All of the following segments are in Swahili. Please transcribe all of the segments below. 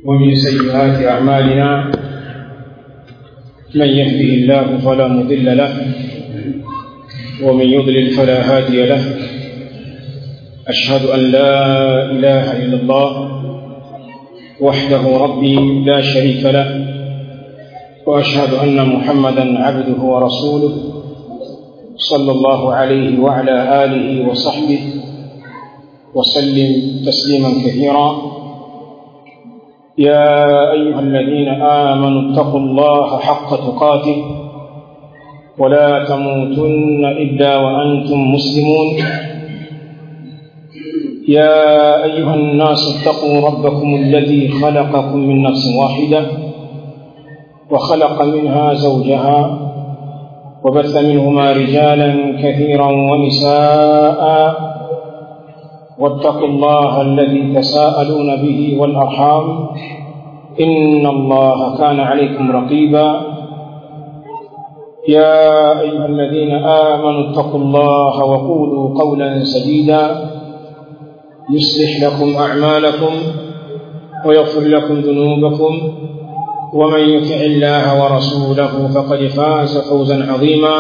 ومن سيئات أعمالنا من يهده الله فلا مضل له ومن يضلل فلا هادي له. أشهد أن لا إله إلا الله وحده ربي لا شريك له، وأشهد أن محمدا عبده ورسوله صلى الله عليه وعلى آله وصحبه وسلم تسليما كثيرا. يا أيها الذين آمنوا اتقوا الله حق تقاته ولا تموتن إلا وأنتم مسلمون. يا أيها الناس اتقوا ربكم الذي خلقكم من نفس واحدة وخلق منها زوجها وبث منهما رجالا كثيرا ونساء، واتقوا الله الذي تساءلون به والأرحام إن الله كان عليكم رقيبا. يا أيها الذين آمنوا اتقوا الله وقولوا قولا سديدا يصلح لكم أعمالكم ويغفر لكم ذنوبكم، ومن يطع الله ورسوله فقد فاز فوزا عظيما.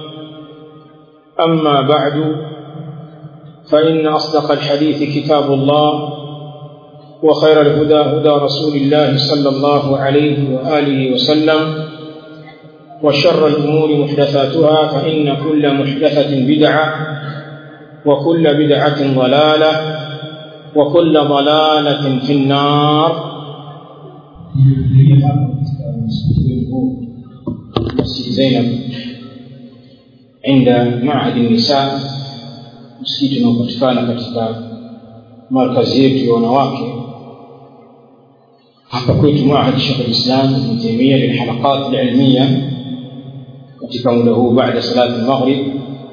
أما بعد، فإن أصدق الحديث كتاب الله، وخير الهدى هدى رسول الله صلى الله عليه وآله وسلم، وشر الأمور محدثاتها، فإن كل محدثة بدعة وكل بدعة ضلالة وكل ضلالة في النار. مسجد زينب عند معهد النساء، msikiti unaopatikana katika markazi yetu ya wanawake hapa kwetu Maahad Sheikh al-Islam Ibn Taymiyyah lilhalaqat al-ilmiyya. Katika muda huu baada salati al-maghrib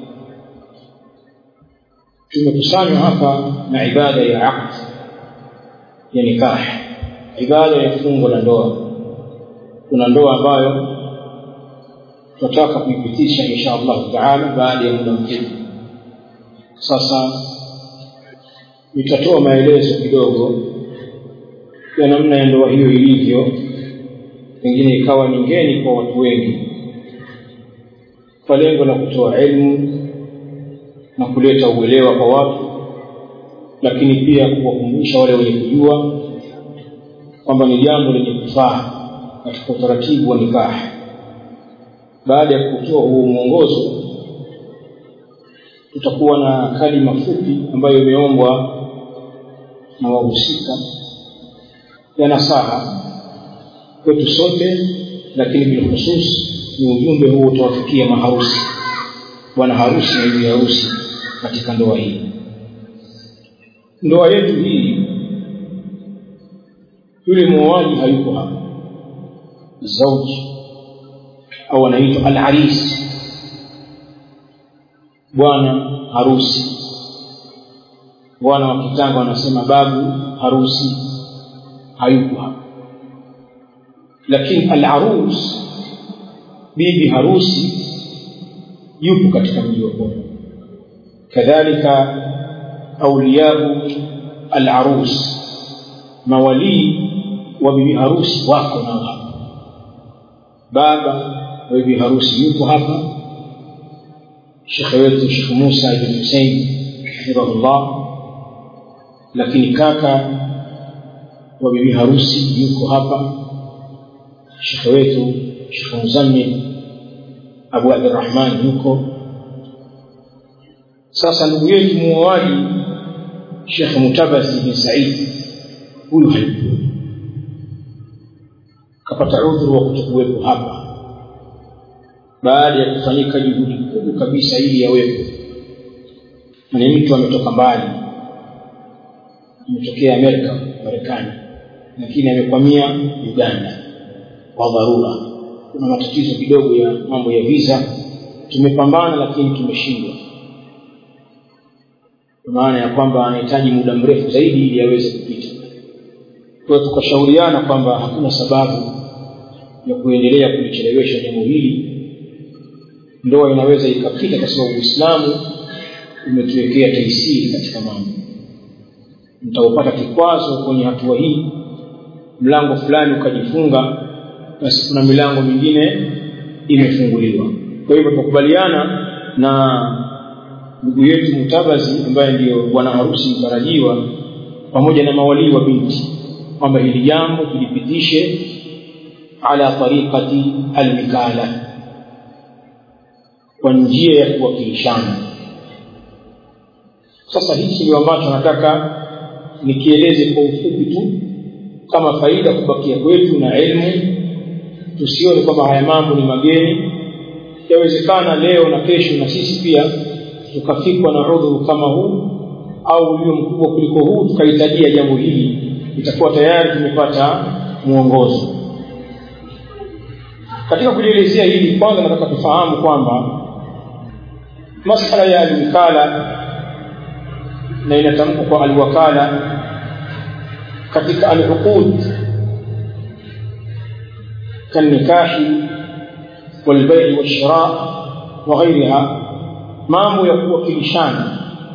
tumekusanywa hapa na ibada ya aqd ya nikah, ibada ya fungo la ndoa. Kuna ndoa ambayo tunataka kuipitisha insha Allah taala baada ya muda mfupi. Sasa nitatoa maelezo kidogo ya namna ya ndoa hiyo ilivyo, pengine ikawa ni ngeni kwa watu wengi, kwa lengo la kutoa elimu na kuleta uelewa kwa watu, lakini pia kuwakumbusha wale wenye kujua kwamba ni jambo lenye kufaa katika utaratibu wa nikah. Baada ya kutoa huu mwongozo, tutakuwa na kalima fupi ambayo imeombwa na wahusika ya nasaha kwetu sote, lakini bila hususi ni ujumbe huu utawafikia maharusi, bwana harusi na bibi harusi katika ndoa hii. Ndoa yetu hii, yule muoaji hayuko hapa, zauji au anaitwa al-aris, bwana harusi. Bwana wa Kitanga wanasema babu harusi hayuko hapa, lakini al-arus, bibi harusi, yupo katika mji wa Bongo. Kadhalika auliyau al-arus, mawali wa bibi harusi wako nao hapa. Baba wa bibi harusi yupo hapa, Sheikh wetu Sheikh Musa ibn Hussein rahimahullah, lakini kaka wa bibi harusi yuko hapa, Sheikh wetu Sheikh Muzammil Abu Abdurrahman yuko. Sasa ndugu yetu muoaji Sheikh Mutabasi bin Said, huyu hayupo, kapata udhuru wa kutokuwepo hapa baada ya kufanyika juhudi kubwa kabisa ili yawepo. Ni mtu ametoka mbali, ametokea Marekani, lakini amekwamia Uganda kwa dharura. Kuna matatizo kidogo ya mambo ya visa, tumepambana lakini tumeshindwa, kwa maana ya kwamba anahitaji muda mrefu zaidi ili aweze kupita. Kwa hiyo tukashauriana kwamba hakuna sababu ya kuendelea kulichelewesha jambo hili. Ndoa inaweza ikapita kwa sababu Uislamu umetuwekea taisiri katika mambo. Mtaupata kikwazo kwenye hatua hii mlango fulani ukajifunga, basi kuna milango mingine imefunguliwa. Kwa hivyo tukubaliana na ndugu yetu Mutabazi ambaye ndio bwana harusi mtarajiwa pamoja na mawali wa binti kwamba hili jambo tulipitishe ala tariqati alwikala, kwa njia ya kuwakilishana. Sasa hichi ndio ambacho nataka nikieleze kwa ufupi tu kama faida kubakia kwetu na elimu. Tusione kwamba haya mambo ni mageni. Yawezekana leo na kesho na sisi pia tukafikwa na udhuru kama huu au ulio mkubwa kuliko huu, tukahitajia jambo hili, itakuwa tayari tumepata muongozo. Katika kujielezea hili, kwanza nataka tufahamu kwamba masala ya alwikala, na inatamkwa kwa alwakala katika al-uqud kanikahi walbai washira wa ghairiha, mambo ya kuwakilishana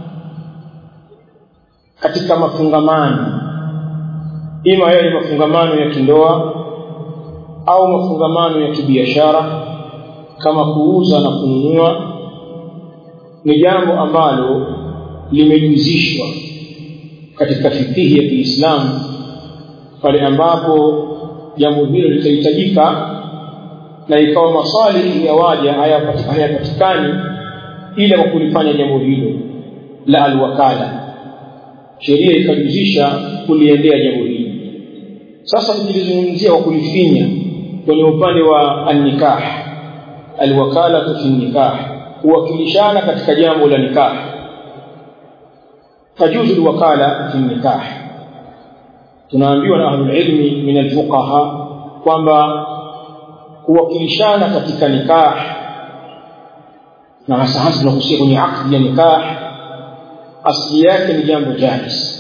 katika mafungamano, ima yale mafungamano ya kindoa au mafungamano ya kibiashara kama kuuza na kununua, ni jambo ambalo limejuzishwa katika fikihi ya Kiislamu pale ambapo jambo hilo litahitajika na ikawa masalihi ya waja hayapatikani ila kwa kulifanya jambo hilo la alwakala, sheria ikajuzisha kuliendea jambo hili. Sasa tukizungumzia kwa kulifinya kwenye upande wa an-nikah, alwakala fi nikah, kuwakilishana katika jambo la nikah. tajuzu alwakala fi nikah, tunaambiwa na ahlul ilmi min alfuqaha kwamba kuwakilishana katika nikah, na hasa tunakusia kwenye akdi ya nikah, asili yake ni jambo jaiz.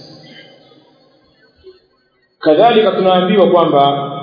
Kadhalika tunaambiwa kwamba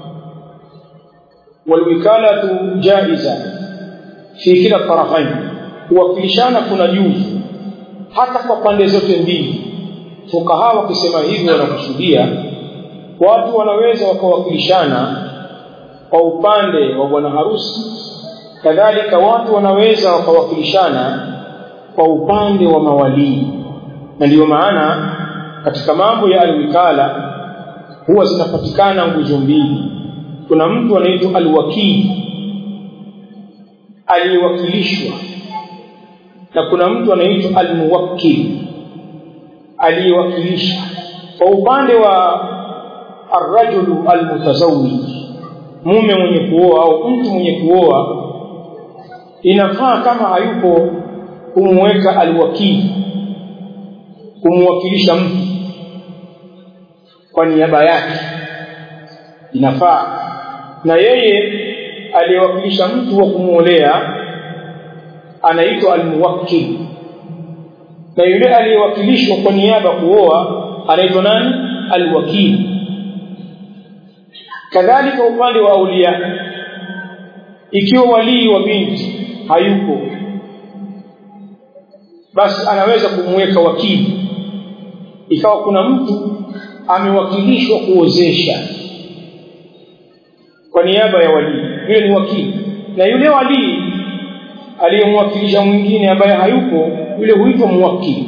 walwikalatu jaiza fi kila tarafain, kuwakilishana kuna juzu hata kwa pande zote mbili. Fuqaha wakisema hivyo wanakusudia watu wanaweza wakawakilishana kwa upande wa bwana harusi, kadhalika watu wanaweza wakawakilishana kwa upande wa mawali. Na ndio maana katika mambo ya alwikala huwa zinapatikana nguzo mbili. Kuna mtu anaitwa alwakili, aliyewakilishwa, na kuna mtu anaitwa almuwakkil, aliyewakilisha. Kwa upande wa arrajulu almutazawwij, mume mwenye kuoa au mtu mwenye kuoa, inafaa kama hayupo kumweka alwakili, kumwakilisha mtu kwa niaba yake, inafaa. Na yeye aliyewakilisha mtu wa kumuolea anaitwa almuwakkil, na yule aliyewakilishwa kwa niaba kuoa anaitwa nani? Alwakil. Kadhalika upande wa aulia, ikiwa wali wa binti hayupo, basi anaweza kumweka wakili. Ikawa kuna mtu amewakilishwa kuozesha kwa niaba ya wali, yule ni wakili, na yule wali aliyemwakilisha mwingine ambaye hayupo, yule huitwa muwakkil.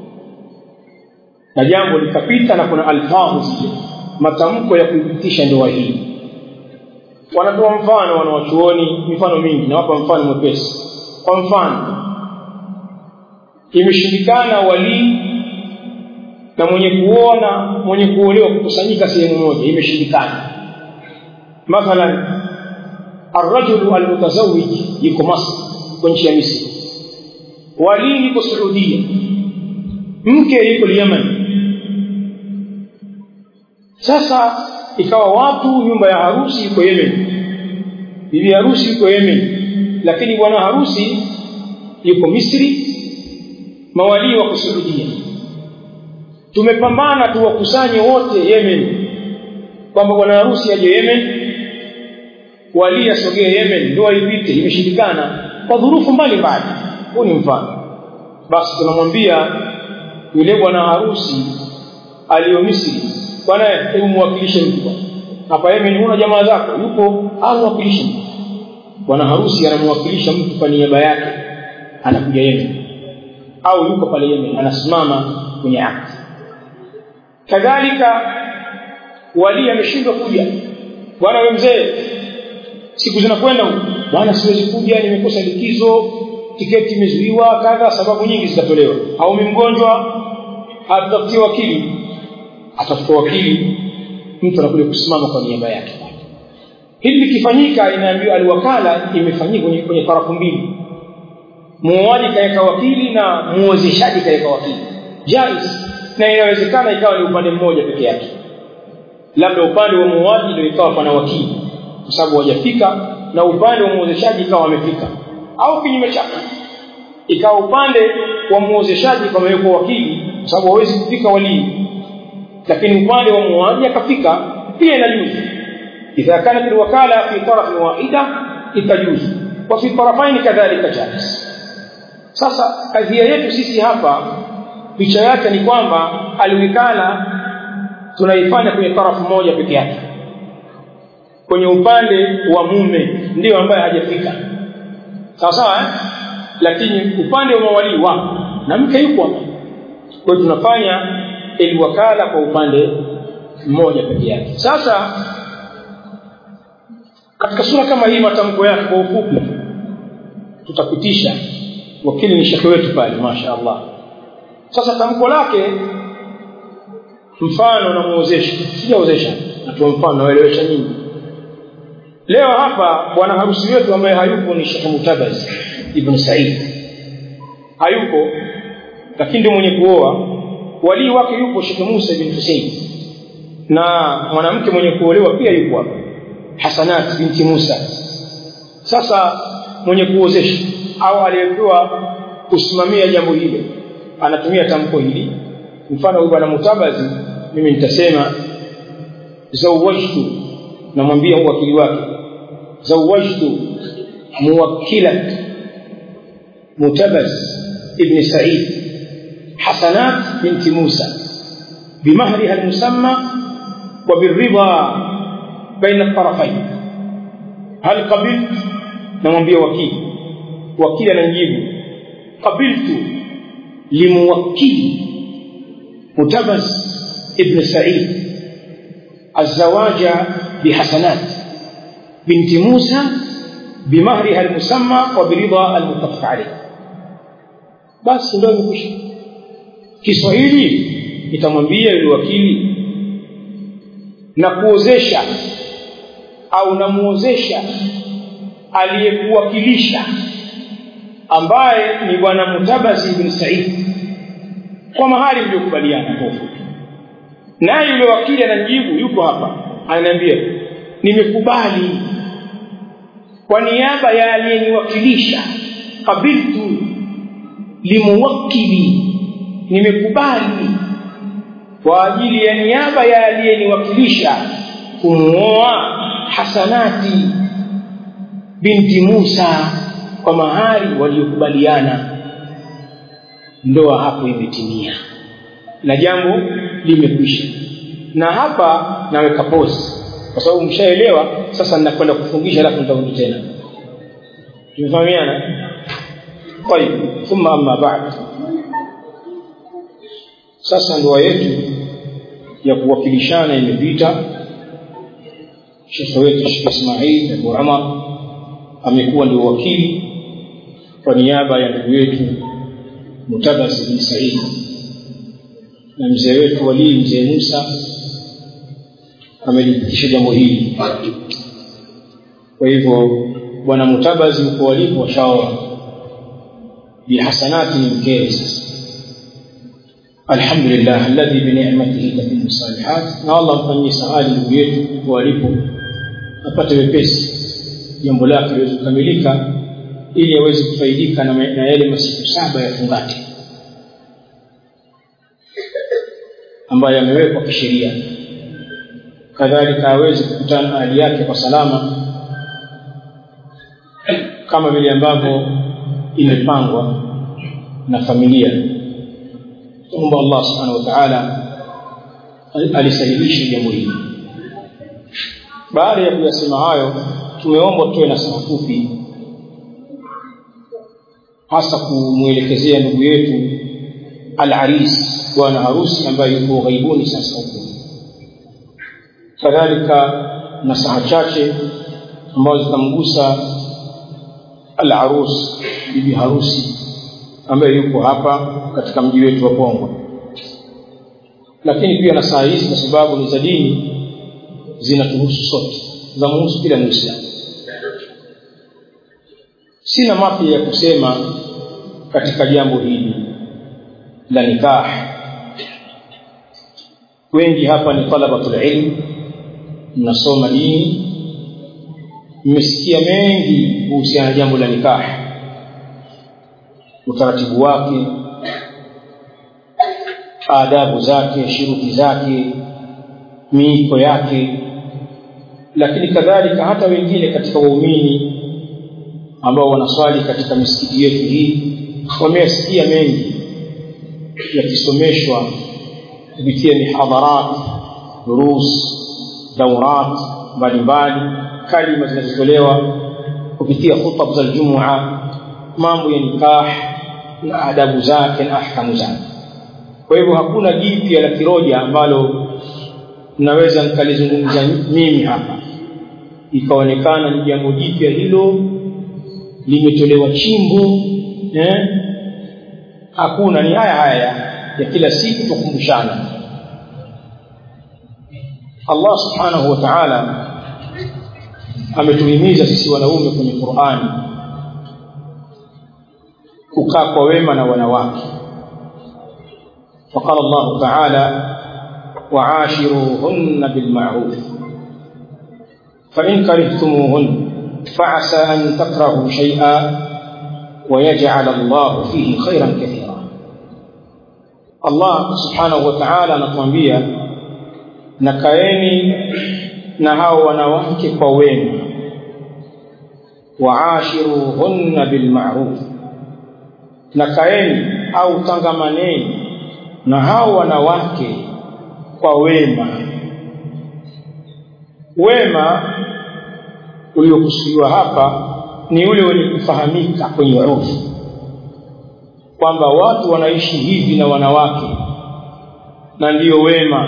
Na jambo likapita na kuna alfadhi, matamko ya kuipitisha ndoa hii. Wanatoa mfano wanawachuoni, mifano mingi, na wapa mfano mwepesi. Kwa mfano, imeshindikana wali na mwenye kuoa na mwenye kuolewa kukusanyika sehemu moja, imeshindikana. Mathalan, arrajulu almutazawwij yuko Masr, kwa nchi ya Misri, wali yuko Saudia, mke yuko Yemen. Sasa ikawa watu, nyumba ya harusi yuko Yemen, bibi harusi yuko Yemen, lakini bwana harusi yuko Misri, mawali wako Saudia. Tumepambana tuwakusanye wote Yemen, kwamba bwana harusi aje Yemen, wali asogee Yemen, ndoa ipite. Imeshindikana kwa dhurufu mbalimbali. Huu ni mfano. Basi tunamwambia yule bwana harusi aliyo Misri bwana hebu muwakilishe mtu hapa Yemen, una jamaa zako yupo au wakilishe. Bwana harusi anamwakilisha mtu kwa niaba yake, anakuja Yemen au yuko pale Yemen anasimama kwenye akdi. Kadhalika wali ameshindwa kuja, bwana wewe mzee siku zinakwenda huko, bwana siwezi kuja, nimekosa likizo, tiketi imezuiwa, kadha, sababu nyingi zitatolewa, au mgonjwa, atafutie wakili, atafuta wakili, mtu anakuja kusimama kwa niaba yake. Hili likifanyika inaambiwa alwakala imefanyika kwenye tarafu mbili, muoaji kaeka wakili na muozeshaji kaeka wakili, jaiz. Na inawezekana ikawa ni upande mmoja peke yake, labda upande wa muoaji ndio ikawa pana wakili kwa sababu hajafika, na upande wa muozeshaji ikawa amefika, au kinyume chake ikawa upande wa muozeshaji kama yuko wakili kwa sababu hawezi kufika wali, lakini upande wa muoaji akafika, pia inajuzu. Idha kanat alwakala fi taraf wahida itajuzu, wa fi tarafain kadhalika jaiz. Sasa kadhia yetu sisi hapa picha yake ni kwamba alwikala tunaifanya kwenye tarafu moja peke yake, kwenye upande wa mume ndio ambaye hajafika, sawa sawa, lakini upande wa mawali wapo na mke yupo. Kwa hiyo tunafanya alwakala kwa upande mmoja peke yake. Sasa katika sura kama hii matamko yake kwa ufupi tutapitisha, wakili ni shekhi wetu pale mashaallah. Sasa tamko lake, mfano na muozesha, sijaozesha natoa mfano naelewesha nyinyi. Leo hapa bwana harusi wetu ambaye hayupo ni Sheikh Mutabaz Ibn Said, hayupo, lakini ndio mwenye kuoa. Wali wake yupo Sheikh Musa bin Hussein, na mwanamke mwenye kuolewa pia yupo hapa, Hasanat binti Musa. Sasa mwenye kuozesha au aliyepewa kusimamia jambo hilo anatumia tamko hili. Mfano huyu bwana Mutabazi, mimi nitasema zawajtu, namwambia wakili wake, zawajtu muwakkilat Mutabaz ibn Said Hasanat binti Musa bimahriha almusamma wa birridha baina at-tarafayn, hal qabilt? Namwambia wakili ananijibu qabiltu limuwakkili Mutabaz ibn Said الزواج بحسنات بنت موسى بمهرها المسمى وبرضا المتفق عليه. بس ndio nimekwisha. Kiswahili nitamwambia yule wakili na kuozesha au namuozesha aliyekuwakilisha ambaye ni bwana Mutabaz ibn Said kwa mahali mliokubaliana kwa ufupi. Na yule wakili ananijibu, yuko hapa, ananiambia nimekubali kwa niaba ya aliyeniwakilisha, qabiltu limuwakkili, nimekubali kwa ajili ya niaba ya aliyeniwakilisha kumuoa Hasanati binti Musa kwa mahari waliokubaliana. Ndoa hapo imetimia na jambo limekwisha. Na hapa naweka pause kwa sababu mshaelewa. Sasa ninakwenda kufungisha alafu nitarudi tena. Tumefahamiana? Tayeb, thumma amma ba'd. Sasa ndoa yetu ya kuwakilishana imepita. Sheikh wetu Sheikh Ismail Abu Umar amekuwa ndio wakili kwa niaba ya ndugu yetu Mutabaz bin Said, na mzee wetu wali mzee Musa amelipitisha jambo hili. Kwa hivyo bwana Mutabaz yuko walipo shauri bi Hasanati ni mkewe. Sasa alhamdulillah alladhi bi ni'matihi tatimmu salihat, na Allah mfanyie saali ndugu yetu walipo apate wepesi jambo lake liweze kukamilika, ili aweze kufaidika na yale masiku 7 ya fungati ambayo yamewekwa kisheria. Kadhalika aweze kukutana na hali yake kwa salama kama vile ambavyo imepangwa na familia. Tuombe Allah subhanahu wa ta'ala alisahihisha jambo hili. Baada ya kuyasema hayo, tumeomba tuwe na saa fupi, hasa kumuelekezea ndugu yetu al-aris, bwana harusi ambaye yuko ghaibuni sasa huko. Kadhalika na saa chache ambazo zitamgusa al-arus, bibi harusi ambaye yuko hapa katika mji wetu wa Pongwe. Lakini pia na saa hizi kwa sababu ni za dini, zinatuhusu sote, zinamhusu kila Muislamu. Sina mapya ya kusema katika jambo hili la nikah. Wengi hapa ni talabatul ilm, mnasoma dini, mmesikia mengi kuhusiana na jambo la nikah, utaratibu wake, adabu zake, shuruti zake, miiko yake. Lakini kadhalika hata wengine katika waumini ambao wanaswali katika misikiti yetu hii wamesikia mengi yakisomeshwa kupitia mihadharat, durus, daurat mbalimbali, kalima zinazotolewa kupitia khutba za Ijumaa, mambo ya nikah na adabu zake na ahkamu zake. Kwa hivyo hakuna jipya la kiroja ambalo naweza nikalizungumza mimi hapa ikaonekana ni jambo jipya hilo limetolewa chimbo. Hakuna, ni haya ya kila siku tukumbushana. Allah subhanahu wa ta'ala ametuhimiza sisi wanaume kwenye Qur'ani kukaa kwa wema na wanawake. فقال الله تعالى وعاشروهن بالمعروف فإن كرهتموهن فعسى أن تكرهوا شيئا ويجعل الله فيه خيرا كثيرا. الله سبحانه وتعالى anatuambia nakaeni na hao wanawake kwa wema, waashiruhunna bilma'ruf, nakaeni au tangamaneni na hao wanawake kwa wema. Wema uliokusudiwa hapa ni ule wenye kufahamika kwenye urfu, kwamba watu wanaishi hivi na wanawake na ndiyo wema.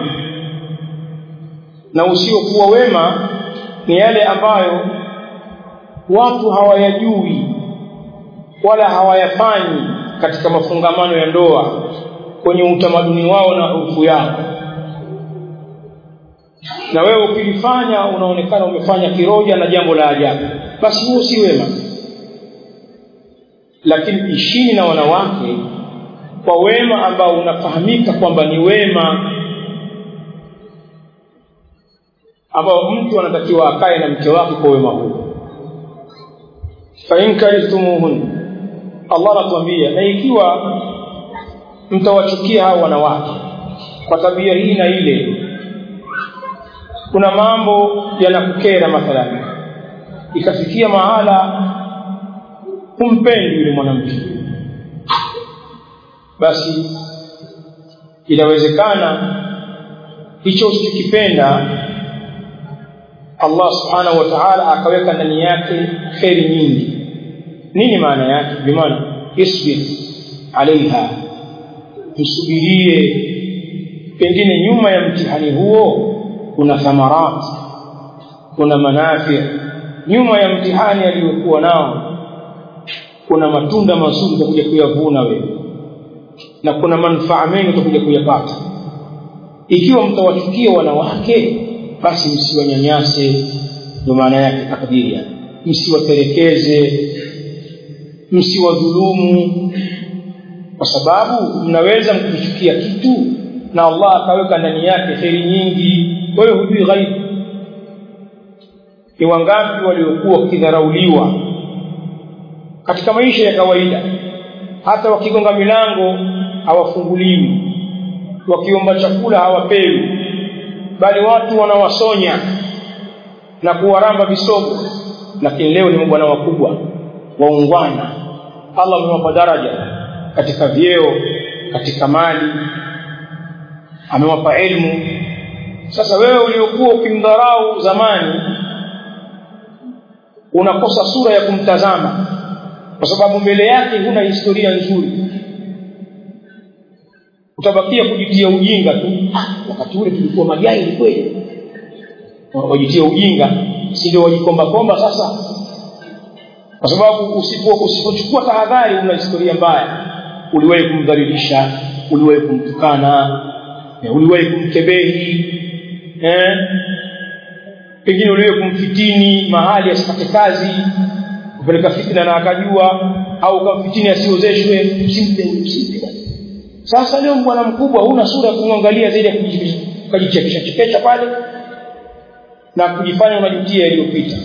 Na usiokuwa wema ni yale ambayo watu hawayajui wala hawayafanyi katika mafungamano ya ndoa, kwenye utamaduni wao na urfu yao. Na wewe ukilifanya unaonekana umefanya kiroja na jambo la ajabu, basi huo si wema. Lakini ishini na wanawake kwa wema ambao unafahamika kwamba ni wema, ambao mtu anatakiwa akae na mke wake kwa wema huo. Fa in karihtumuhun, Allah anatuambia, na ikiwa mtawachukia hao wanawake kwa tabia hii na ile, kuna mambo yanakukera mathalan, ikafikia mahala kumpendi yule mwanamke, basi inawezekana hicho usichokipenda Allah subhanahu wa ta'ala akaweka ndani yake khairi nyingi. Nini maana yake? Bimaana isbir alaiha, tusubirie, pengine nyuma ya mtihani huo kuna thamarat, kuna manafi. Nyuma ya mtihani aliyokuwa nao kuna matunda mazuri utakuja kuyavuna wewe, na kuna manufaa mengi utakuja kuyapata. Ikiwa mtawachukia wanawake, basi msiwanyanyase, ndio maana yake takdiria. Msiwaterekeze, msiwadhulumu, kwa sababu mnaweza mkuchukia kitu na Allah akaweka ndani yake kheri nyingi. Wewe hujui ghaibu. Ni wangapi waliokuwa wakidharauliwa katika maisha ya kawaida, hata wakigonga milango hawafunguliwi, wakiomba chakula hawapewi, bali watu wanawasonya na kuwaramba visogo. Lakini leo ni mabwana wakubwa, waungwana. Allah amewapa daraja katika vyeo, katika mali, amewapa elimu, Sasa wewe uliokuwa ukimdharau zamani unakosa sura ya kumtazama, kwa sababu mbele yake huna historia nzuri. Utabakia kujitia ujinga tu. Wakati ule tulikuwa majai kweli. Wajitia ujinga, si ndio wajikomba sasa? Kwa sababu usipochukua tahadhari una historia mbaya. Uliwahi kumdhalilisha, uliwahi kumtukana, uliwahi kumkebehi, pengine uliwahi kumfitini mahali asipate kazi, kupeleka fitna na akajua, au kumfitini asiozeshwe, usimpe. Sasa leo bwana mkubwa huna sura ya kumwangalia zaidi ya kujichekesha pale na kujifanya unajutia yaliyopita.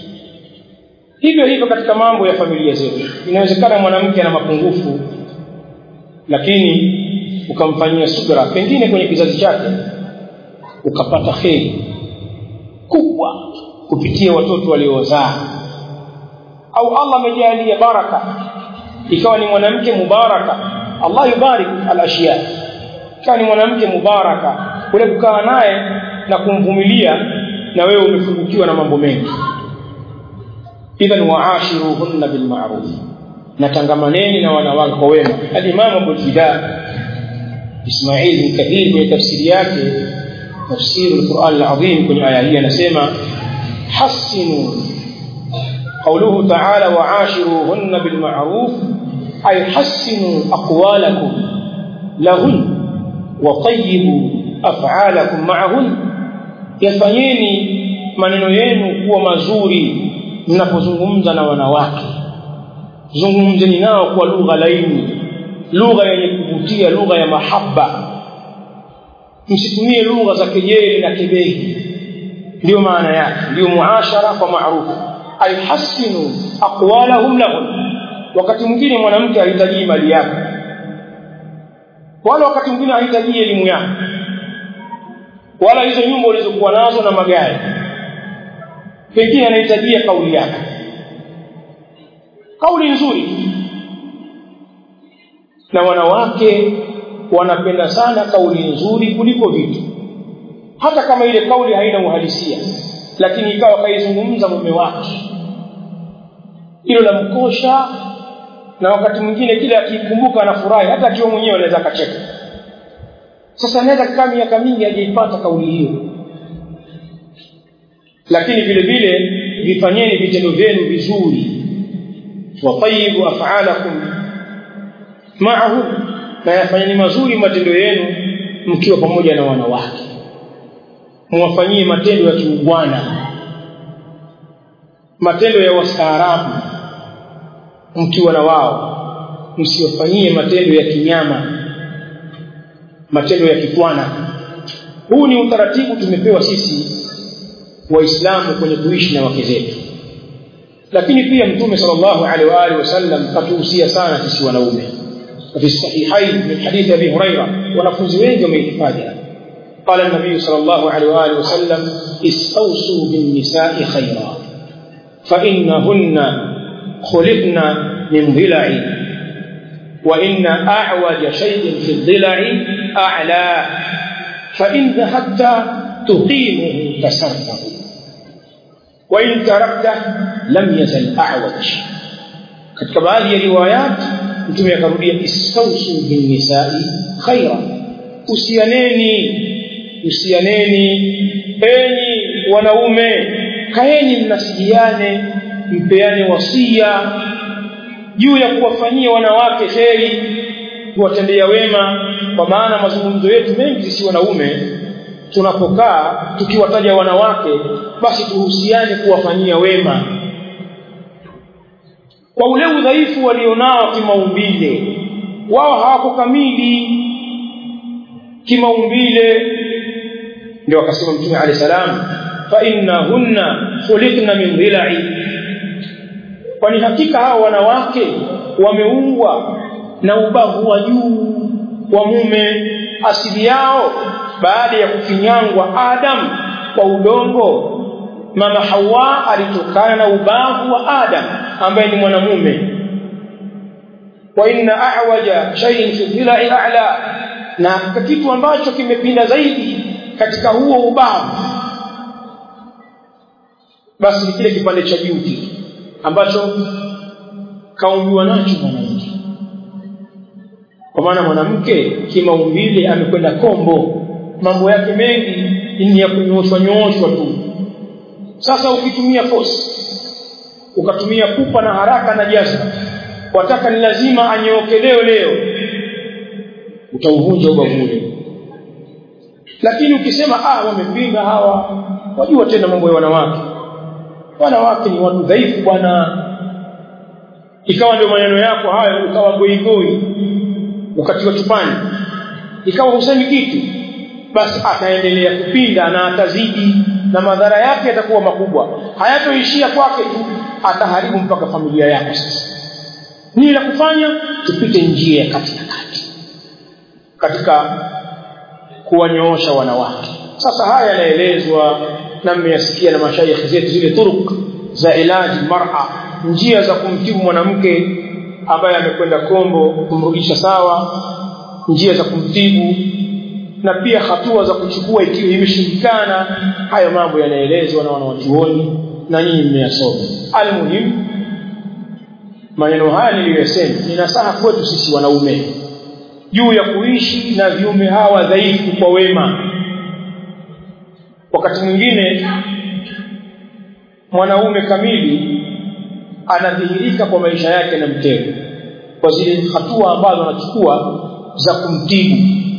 Hivyo katika mambo ya familia zetu. Inawezekana mwanamke ana mapungufu, lakini ukamfanyia subra, pengine kwenye kizazi chake ukapata kheri kubwa kupitia watoto waliozaa, au Allah amejalia baraka ikawa ni mwanamke mubaraka. Allah yubarik al-ashya. Kani mwanamke mubaraka, ule kukaa naye na kumvumilia, na wewe umefungukiwa na mambo mengi. Idhan wa'ashiruhunna bil ma'ruf, natangamaneni na wanawake kwa wema. Al-Imam Abu Fida Ismail bin Kathir kwenye tafsiri yake, tafsiri al-Qur'an al-Azim, kwenye aya hii anasema hasinu qawluhu ta'ala wa'ashiruhunna bil ma'ruf, ay hasinu aqwalakum lahun wa tayyibu af'alakum ma'ahun. Yafanyeni maneno yenu kuwa mazuri mnapozungumza na wanawake. Zungumzeni nao kwa lugha laini, lugha yenye kuvutia, lugha ya mahaba. Msitumie lugha za kejeli na kebehi. Ndio maana yake, ndio muashara kwa maarufu. Ay hasinu aqwalahum lahum. Wakati mwingine mwanamke hahitaji mali yako, wala wakati mwingine hahitaji elimu yako, wala hizo nyumba ulizokuwa nazo na magari. Pekee anahitaji kauli yako, kauli nzuri. Na wanawake wanapenda sana kauli nzuri kuliko vitu, hata kama ile kauli haina uhalisia, lakini ikawa kaizungumza mume wake, hilo la mkosha. Na wakati mwingine kile akikumbuka anafurahi, hata akiwa mwenyewe anaweza akacheka. Sasa anaweza kukaa miaka mingi hajaipata kauli hiyo. Lakini vile vile vifanyeni vitendo vyenu vizuri, wa tayyibu af'alakum ma'ahu, na yafanyeni mazuri matendo yenu mkiwa pamoja na wanawake. Muwafanyie matendo ya kiungwana, matendo ya wastaarabu mkiwa na wao. Msiwafanyie matendo ya kinyama, matendo ya kitwana. Huu ni utaratibu tumepewa sisi Waislamu kwenye kuishi na wake zetu. Lakini pia Mtume sallallahu alaihi wa alihi wasallam katuhusia sana sisi wanaume. Fi sahihain min hadith Abi Hurairah, wanafunzi wengi wamehifadhi. Qala an-nabiy sallallahu alaihi wa alihi wasallam istawsu bin nisa'i khayra fa innahunna khuliqna min dhila'i wa inna a'waja shay'in fi dhila'i a'la fa in dhahabta tuqimuhu kasartahu wa in tarakta lam yazal a'waj. Katika baadhi ya riwayat Mtume akarudia istawsu bin nisa'i khaira, usianeni enyi wanaume, kaeni mnasihiane, mpeane wasia juu ya kuwafanyia wanawake kheri, kuwatendea wema. Kwa maana mazungumzo yetu mengi sisi wanaume tunapokaa tukiwataja wanawake, basi tuhusiane kuwafanyia wema kwa ule udhaifu walionao kimaumbile. Wao hawako kamili kimaumbile. Ndio akasema Mtume alayhi salam fa innahunna khuliqna min dhila'i, kwani hakika hao wanawake wameumbwa na ubavu wa juu wa mume. Asili yao baada ya kufinyangwa Adam kwa udongo, mama Hawa alitokana na ubavu wa Adam ambaye ni mwanamume. Wa inna a'waja shay'in fi dhila'i a'la, na kitu ambacho kimepinda zaidi katika huo ubao, basi ni kile kipande cha juu ambacho kaumbiwa nacho mwanamke. Kwa maana mwanamke kimaumbile amekwenda kombo, mambo yake mengi ni ya kunyooshwa tu. Sasa ukitumia force, ukatumia pupa na haraka na jazba, wataka ni lazima anyooke leo, utauvunja ubavu ule. Lakini ukisema wamepinga hawa, wajua tena mambo ya wanawake ni watu dhaifu bwana, ikawa ndio maneno yako hayo, ukawa goigoi, ukatiwa chupani, ikawa husemi kitu, basi ataendelea kupinda na atazidi, na madhara yake yatakuwa makubwa. Hayatoishia kwake tu, ataharibu mpaka familia yako. Sasa nini la kufanya? Tupite njia ya kati katika kuwanyoosha wanawake. Sasa haya yanaelezwa na mmeyasikia na mashaikh zetu, zile turuk za ilaji mar'a, njia za kumtibu mwanamke ambaye amekwenda kombo, kumrudisha sawa, njia za kumtibu na pia hatua za kuchukua ikiwa imeshindikana. Hayo mambo yanaelezwa na wanawachuoni na nyinyi mmeyasoma. Almuhimu, maneno haya niliyosema ni nasaha kwetu sisi wanaume juu ya kuishi na viumbe hawa dhaifu kwa wema. Wakati mwingine mwanaume kamili anadhihirika kwa maisha yake na mkewe kwa zile hatua ambazo anachukua za kumtibu,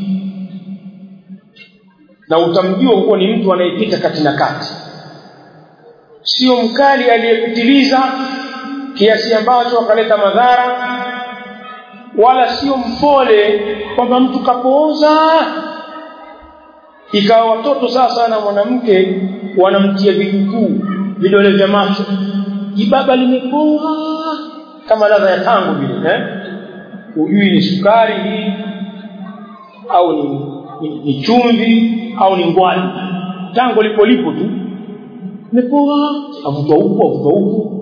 na utamjua huko ni mtu anayepita kati na kati, sio mkali aliyepitiliza kiasi ambacho akaleta madhara, wala sio mpole kwamba mtu kapooza ikawa watoto sasa na mwanamke wanamtia vikukuu vidole vya macho, jibaba limepoa kama ladha ya tango vile, hujui ni sukari hii au ni chumvi au ni ngwali, tango lipo tu limepoa, avutwa huko.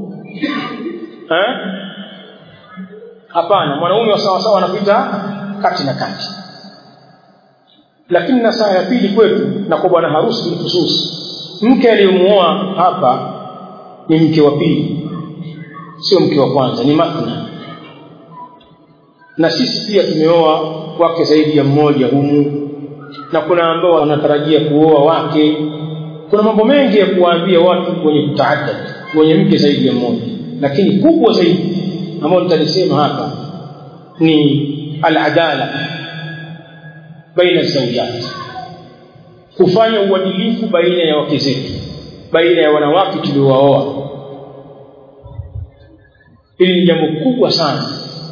Hapana, mwanaume wa sawa anapita kati na kati. Lakini na saa ya pili kwetu na kwa bwana harusi hususi, mke aliyemuoa hapa ni mke wa pili, sio mke wa kwanza, ni mathna. Na sisi pia tumeoa wake zaidi ya mmoja humu, na kuna ambao wanatarajia kuoa wake. Kuna mambo mengi ya kuwaambia watu wenye kutaadad, wenye mke zaidi ya mmoja. Lakini kubwa zaidi ambao nitalisema hapa ni al-adala baina zawjat, kufanya uadilifu baina ya wake zetu, baina ya wanawake tuliowaoa. Hili ni jambo kubwa sana.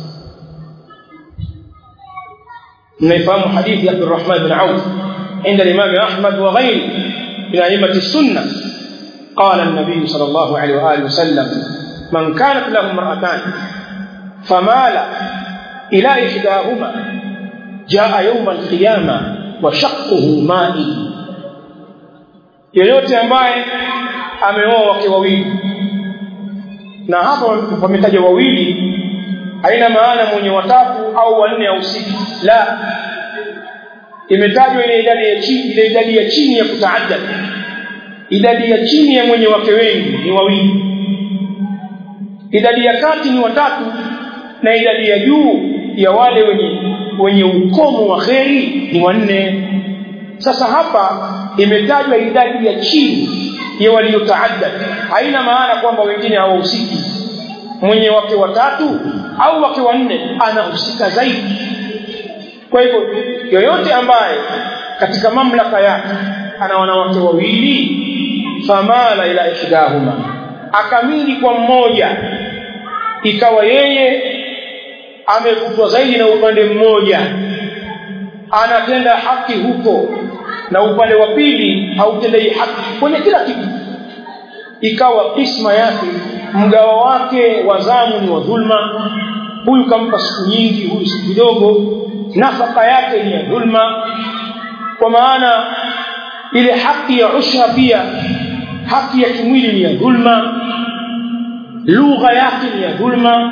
Mnaifahamu hadithi ya Abdurrahman bin Auf عند الإمام أحمد وغيره من أئمة السنة، قال النبي صلى الله عليه وآله وسلم: من كانت له امرأتان فمال إلى إحداهما جاء يوم القيامة وشقه مائل. yeyote ambaye ameoa wake wawili, na hapo pametaja wawili, haina maana mwenye watatu au wanne au sita, la, imetajwa ile idadi ya chini ya kutaadad. Idadi ya chini ya mwenye wake wengi ni wawili, idadi ya kati ni watatu, na idadi ya juu ya wale wenye ukomo wa kheri ni wanne. Sasa hapa imetajwa idadi ya chini ya waliotaadad, haina maana kwamba wengine hawahusiki. Mwenye wake watatu au wake wanne anahusika zaidi. Kwa hivyo yoyote ambaye katika mamlaka yake ana wanawake wawili, famala ila ihdahuma, akamili kwa mmoja, ikawa yeye amevutwa zaidi na upande mmoja, anatenda haki huko, na upande wa pili hautendei haki kwenye kila kitu, ikawa kisma yake, mgawa wake wa zamu ni wa dhulma. Huyu kampa siku nyingi, huyu siku kidogo, nafaka yake ni ya dhulma. Kwa maana ile haki ya usha pia, haki ya kimwili ni ya dhulma, lugha yake ni ya dhulma.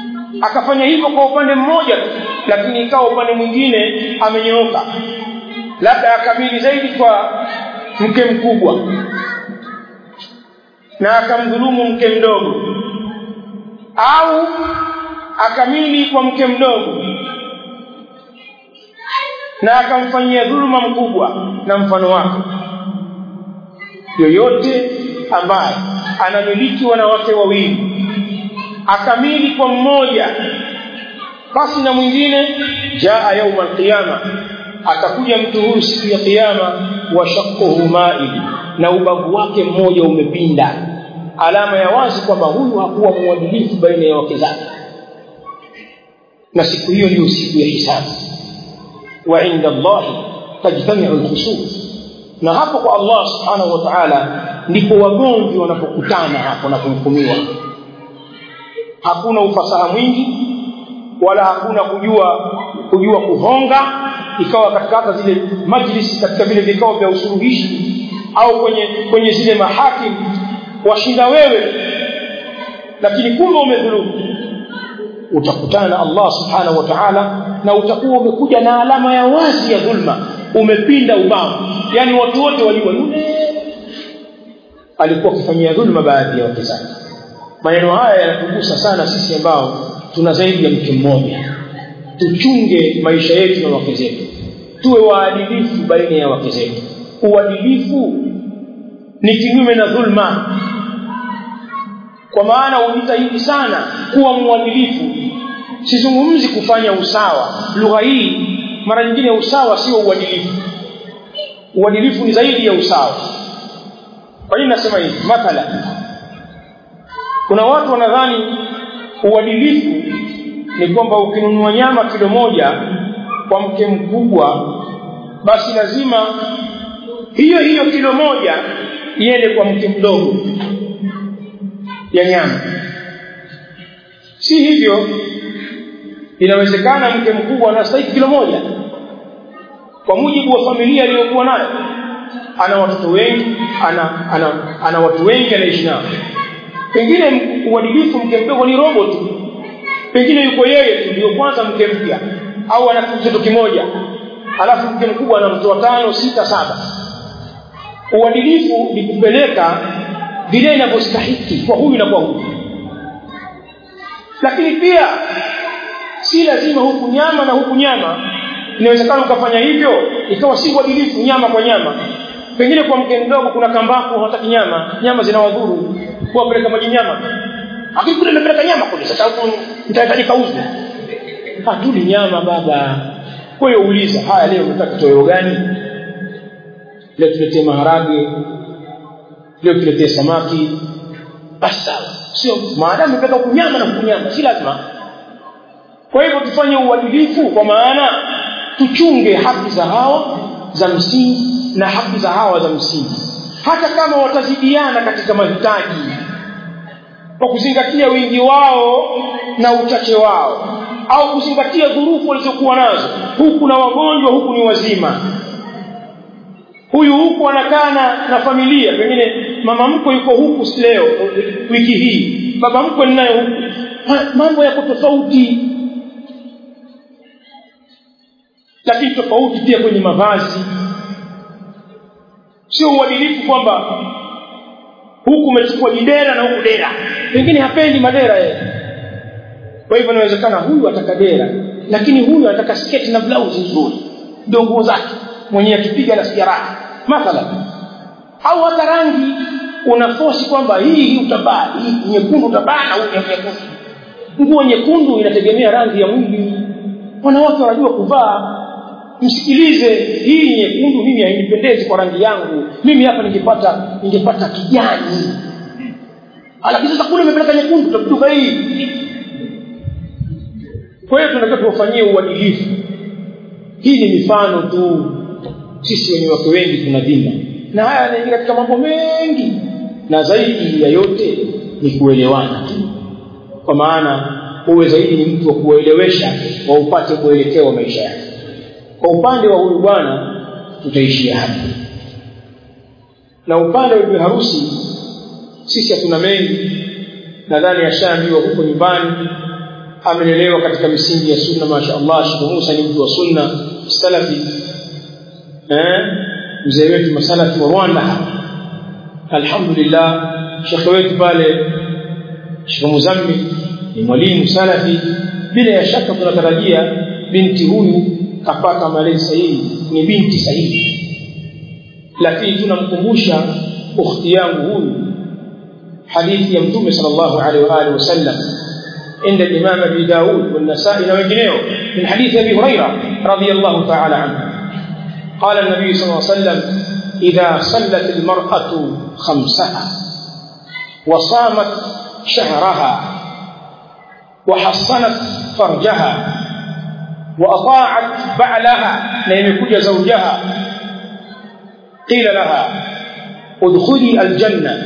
Akafanya hivyo kwa upande mmoja, lakini ikawa upande mwingine amenyooka, labda akamili zaidi kwa mke mkubwa na akamdhulumu mke mdogo, au akamili kwa mke mdogo na akamfanyia dhuluma mkubwa na mfano wake. Yoyote ambaye anamiliki wanawake wawili akamili kwa mmoja basi na mwingine, jaa yaum alqiyama, atakuja mtu huyu siku ya kiyama, wa shaqquhu ma'il, na ubavu wake mmoja umepinda, alama ya wazi kwamba huyu hakuwa mwadilifu baina ya wake zake. Na siku hiyo ndio siku ya hisabu. Wa inda Allah tajtami'u al-khusum, na hapo kwa Allah subhanahu wa ta'ala ndipo wagomvi wanapokutana hapo na kuhukumiwa. Hakuna ufasaha mwingi wala hakuna kujua kuhonga, ikawa katika zile majlisi, katika vile vikao vya usuluhishi au kwenye zile mahakim washinda wewe, lakini kumbe umedhulumu. Utakutana na Allah subhanahu wa ta'ala na utakuwa umekuja na alama ya wazi ya dhulma, umepinda ubavu. Yani watu wote walijua yule alikuwa akifanyia dhulma baadhi ya watu zake. Maneno haya yanatugusa sana sisi ambao tuna zaidi ya mke mmoja. Tuchunge maisha yetu na wake zetu, tuwe waadilifu baina ya wake zetu. Uadilifu ni kinyume na dhulma, kwa maana ujitahidi sana kuwa mwadilifu. Sizungumzi kufanya usawa. Lugha hii mara nyingine usawa sio uadilifu. Uadilifu ni zaidi ya usawa. Kwa nini nasema hivi? Mathalan, kuna watu wanadhani uadilifu ni kwamba ukinunua nyama kilo moja kwa mke mkubwa basi lazima hiyo kilo moja iende kwa mke mdogo ya nyama. Si hivyo. Inawezekana mke mkubwa anastahili kilo moja kwa mujibu wa familia aliyokuwa nayo, ana watoto wengi, ana watu wengi anaishi nao. Pengine uadilifu mke mdogo ni robo tu, pengine yuko yeye tu ndio kwanza mke mpya, au ana mtoto kimoja alafu mke mkubwa ana mtoto 5, 6, 7. Uadilifu ni kupeleka vile inavyostahili kwa huyu na kwa huyu. Lakini pia si lazima huku nyama na huku nyama. Inawezekana ukafanya hivyo ikawa si uadilifu, nyama kwa nyama. Pengine kwa mke mdogo kuna kambaku hataki nyama zinawadhuru, kuwapeleka maji nyama. Akikule mpeleka nyama kule, sasa huko mtahitaji kauze. Hatuli nyama baba. Kwa hiyo uliza, haya leo unataka kitoweo gani? Leo tuletee maharage, leo tuletee samaki. Basi sio maadamu mpeka kunyama na kunyama, si lazima. Kwa hivyo tufanye uadilifu, kwa maana tuchunge haki za hawa za msingi na haki za hawa za msingi, hata kama watazidiana katika mahitaji, kwa kuzingatia wingi wao na uchache wao, au kuzingatia dhurufu walizokuwa nazo. Huku na wagonjwa, huku ni wazima. Huyu huku anakaa na familia, pengine mama mkwe yuko huku leo wiki hii, baba mkwe naye huku. Mambo yako tofauti, lakini tofauti pia kwenye mavazi. Sio uadilifu kwamba huku umechukua dera na huku dera, pengine hapendi madera yeye. Kwa hivyo inawezekana huyu ataka dera, lakini huyu anataka sketi na blouse nzuri, ndio nguo zake mwenyewe, akipiga na siara mathalan. Au hata rangi unaforce kwamba hii utabaa, hii nyekundu utabaa na huyu nyekundu. Nguo nyekundu inategemea rangi ya mwili. Wanawake wanajua kuvaa. Msikilize, hii nyekundu mimi hainipendezi kwa rangi yangu, mimi hapa ningepata kijani. Lakini sasa kule nimepeleka nyekundu, tutakutuka hii. Kwa hiyo tunataka tuwafanyie uadilifu. Hii ni mifano tu. Sisi wenye wake wengi tunadhima, na haya yanaingia katika mambo mengi, na zaidi ya yote ni kuelewana tu, kwa maana uwe zaidi ni mtu wa kuelewesha wa upate kuelekea wa maisha yake. Kwa upande wa huyu bwana tutaishia hapa, na upande wa bibi harusi sisi hatuna mengi. Nadhani ashaambiwa huko nyumbani, amelelewa katika misingi ya sunna. Mashaallah, Sheikh Musa ni mtu wa sunna salafi, mzee wetu masalafi wa Rwanda alhamdulillah shekhe wetu pale Sheikh Muzammil ni mwalimu salafi bila ya shaka tunatarajia binti huyu kapata malezi sahihi ni binti sahihi lakini tunamkumbusha ukhti yangu huyu hadithi ya mtume sallallahu alaihi wa alihi wasallam عند الإمام أبي داود والنسائي وغيره من حديث أبي هريرة رضي الله تعالى عنه قال النبي صلى الله عليه وسلم إذا صلت المرأة خمسها وصامت شهرها وحصنت فرجها وأطاعت بعلها ليمكج زوجها قيل لها ادخلي الجنة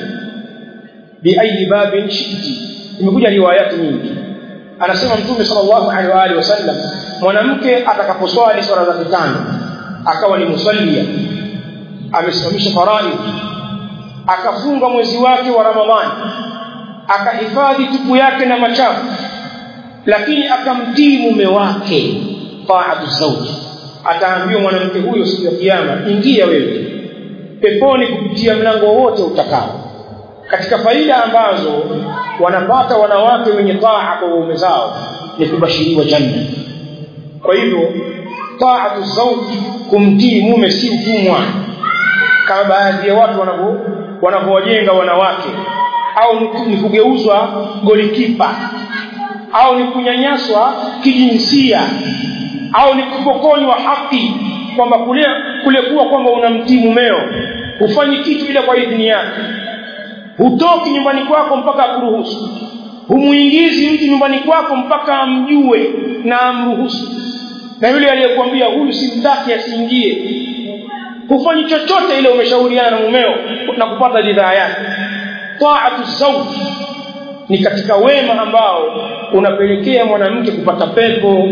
بأي باب شئت imekuja riwayati nyingi anasema mtume sallallahu alaihi wasallam mwanamke atakaposwali swala za tano akawa ni musallia amesimamisha faraidh akafunga mwezi wake wa Ramadhani akahifadhi tupu yake na machafu lakini akamtii mume wake ta'atu zawj ataambiwa mwanamke huyo siku ya kiyama ingia wewe peponi kupitia mlango wote utakao katika faida ambazo wanapata wanawake wenye taa kwa waume zao ni kubashiriwa janna kwa hivyo taatu zawji kumtii mume si utumwa kama baadhi ya watu wanavyowajenga wanawake au ni kugeuzwa golikipa au ni kunyanyaswa kijinsia au ni kupokonywa haki kwamba kule kuwa kwamba unamtii mumeo ufanye kitu bila kwa idhini yake hutoki nyumbani kwako mpaka akuruhusu humuingizi mtu nyumbani kwako mpaka amjue na amruhusu na yule aliyekwambia huyu simtaki asiingie hufanyi chochote ile umeshauriana na mumeo na kupata ridhaa yake taatu zawj ni katika wema ambao unapelekea mwanamke kupata pepo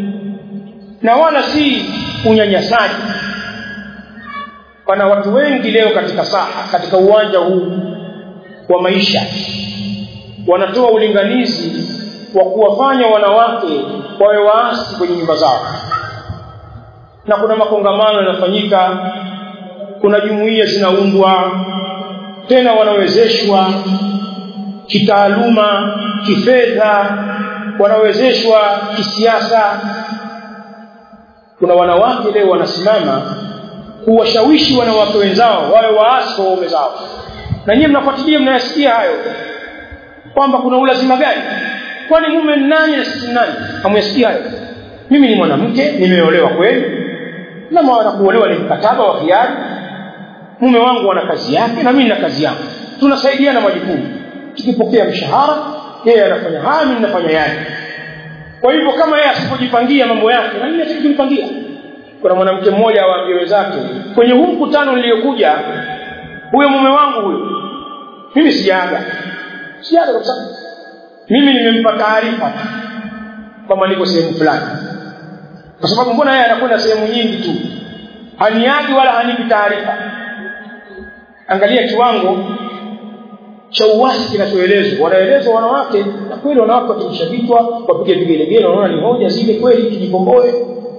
na wala si unyanyasaji pana watu wengi leo katika saha katika uwanja huu wa maisha wanatoa ulinganizi wa kuwafanya wanawake wawe waasi kwenye nyumba zao na kuna makongamano yanafanyika kuna jumuiya zinaundwa tena wanawezeshwa kitaaluma kifedha wanawezeshwa kisiasa kuna wanawake leo wanasimama kuwashawishi wanawake wenzao wawe waasi kwa waume zao na nyinyi mnafuatilia mnayasikia hayo kwamba kuna ulazima gani kwani mume nani na sisi nani hamyasikia hayo mimi ni mwanamke nimeolewa kweli na maana kuolewa ni mkataba wa hiari mume wangu ana kazi yake na mimi nina kazi yangu tunasaidiana majukumu tukipokea mshahara yeye anafanya haya mimi ninafanya yake kwa hivyo kama yeye asipojipangia mambo yake na mimi nitajipangia kuna mwanamke mmoja awaambie wenzake kwenye huu mkutano niliyokuja huyo mume wangu huyo mimi sijaaga kabisa mimi nimempa taarifa kama niko sehemu fulani kwa sababu mbona yeye anakwenda sehemu nyingi tu haniagi wala hanipi taarifa angalia kiwango cha uasi kinachoelezwa wanaelezwa wanawake na kweli wanawake watumshabitwa wapige vigelegele wanaona ni hoja zile kweli kijikomboe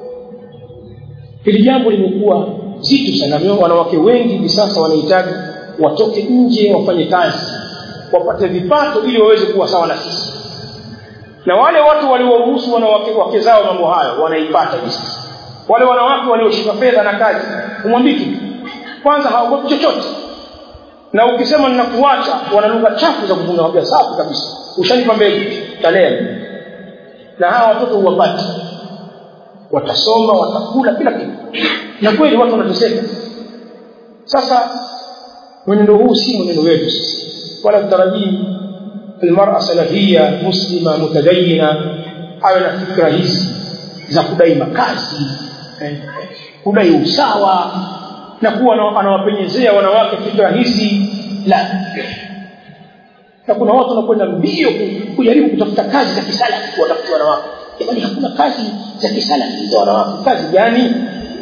hili jambo limekuwa zito sana wanawake wengi hivi sasa wanahitaji watoke nje wafanye kazi wapate vipato ili waweze kuwa sawa na sisi na wale watu walioruhusu wanawake wake zao mambo hayo wanaipata hivi wale wanawake walioshika fedha na kazi umwambiki kwanza hawaogopi chochote na ukisema ninakuacha wana lugha chafu za kuvunja hoja safi kabisa ushanipa mbegu talea na hawa watoto huwapata watasoma watakula kila kitu na kweli watu wanateseka sasa mwenendo huu si mwenendo wetu wala tutarajii almar'a salafia muslima mutadayyina awe na fikra hizi za kudai makazi kudai usawa na kuwa anawapenyezea wanawake fikra hizi la na kuna watu wanakwenda mbio kujaribu kutafuta kazi za kisalafi kwa watafuta wanawake yaani hakuna kazi za kisalafi za wanawake kazi gani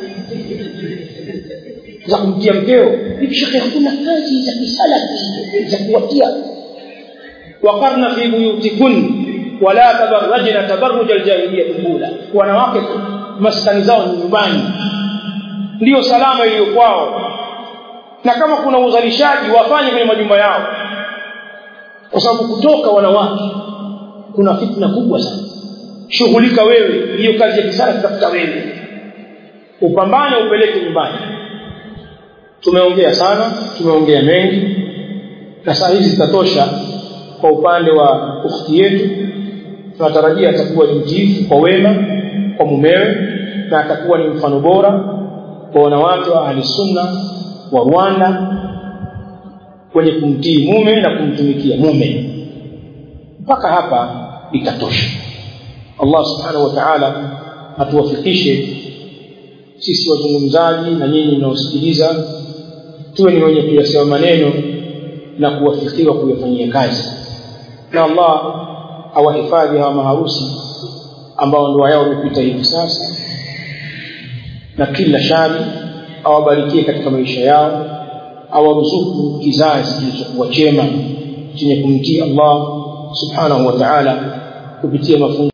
za kumtia mkeo hivi shekhi hakuna kazi za kisalafi za kuwatia waqarna fi buyutikun wala tabarrajna tabarruj aljahiliyyah alula wanawake maskani zao ni nyumbani ndio salama iliyo kwao. Na kama kuna uzalishaji wafanye kwenye majumba yao, kwa sababu kutoka wanawake kuna fitna kubwa sana. Shughulika wewe, hiyo kazi ya kisara tafuta wewe, upambane upeleke nyumbani. Tumeongea sana, tumeongea mengi, na saa hizi zitatosha kwa upande wa ukhti yetu. Tunatarajia atakuwa ni mtiifu kwa wema kwa mumewe, na atakuwa ni mfano bora kwa wanawake wa ahli sunna wa Rwanda kwenye kumtii mume na kumtumikia mume. Mpaka hapa itatosha. Allah subhanahu wa ta'ala atuwafikishe sisi wazungumzaji na nyinyi mnaosikiliza, tuwe ni wenye kuyasema maneno na kuwafikiwa kuyafanyia kazi. Na Allah awahifadhi hawa maharusi ambao ndoa yao imepita hivi sasa, na kila shari, awabarikie katika maisha yao, awaruzuku kizazi kilichokuwa chema chenye kumtii Allah subhanahu wa ta'ala kupitia mafunzo